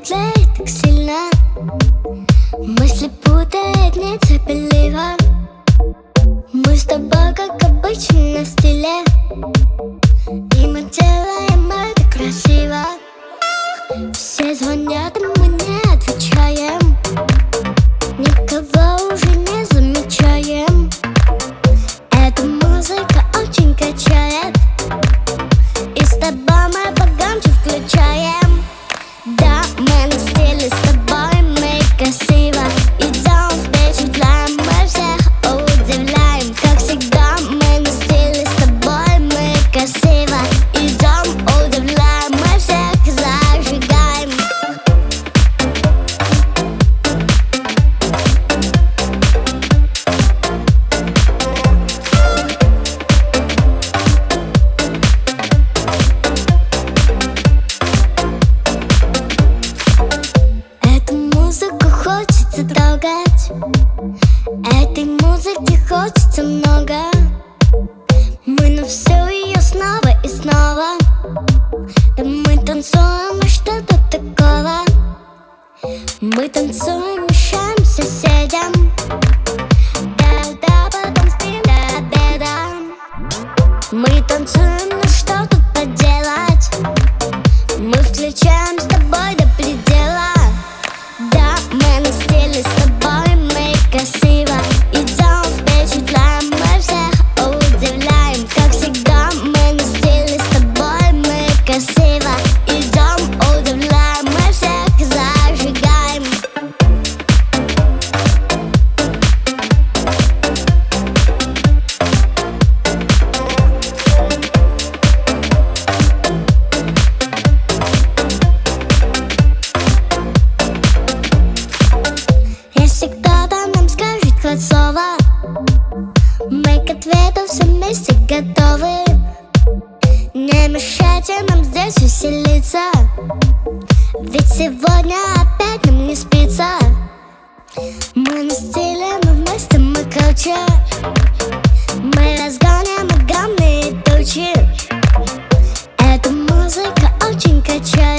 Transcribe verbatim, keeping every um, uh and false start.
тлеет так сильно, мысли путает нетерпеливо. Мы с тобой, как обычно, на стиле, и мы делаем это красиво. Все звонят, а мы не отвечаем, никого уже не замечаем. Эта музыка очень качает, и с тобой мы погромче включаем. Да, мы на стиле с тобой, мы красиво идем, впечатляем, мы всех удивляем. Как всегда, мы на стиле с тобой, мы красиво идем, удивляем, мы всех зажигаем. Эту музыку хочется трогать, этой музыки хочется много. Мы на всю ее снова и снова, да мы танцуем, и что тут такого? Мы танцуем, мешаем соседям, да-да, потом спим до обеда. Мы танцуем, ну что тут поделать? Мы включаем с тобой до предела. Да, мы на стиле с тобой, мы красиво идем, впечатляем, мы всех удивляем. Как всегда, мы на стиле с тобой, мы красиво идем, удивляем, мы всех зажигаем. Если кто-то нам скажет хоть слово, мы к ответу все вместе готовы. Не мешайте нам здесь веселиться, ведь сегодня опять нам не спится. Мы на стиле, мы вместе, мы круче, мы разгоним огромные тучи. Эта музыка очень качает.